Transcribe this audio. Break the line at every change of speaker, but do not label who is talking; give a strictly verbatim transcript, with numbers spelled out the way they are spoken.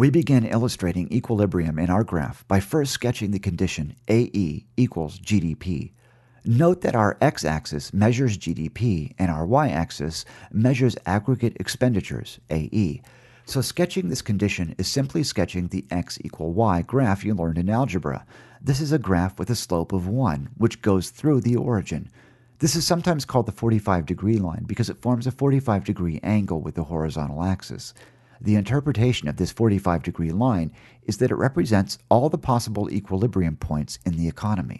We begin illustrating equilibrium in our graph by first sketching the condition A E equals G D P. Note that our x-axis measures G D P and our y-axis measures aggregate expenditures, A E. So sketching this condition is simply sketching the x equal y graph you learned in algebra. This is a graph with a slope of one, which goes through the origin. This is sometimes called the forty-five degree line because it forms a forty-five degree angle with the horizontal axis. The interpretation of this forty-five degree line is that it represents all the possible equilibrium points in the economy.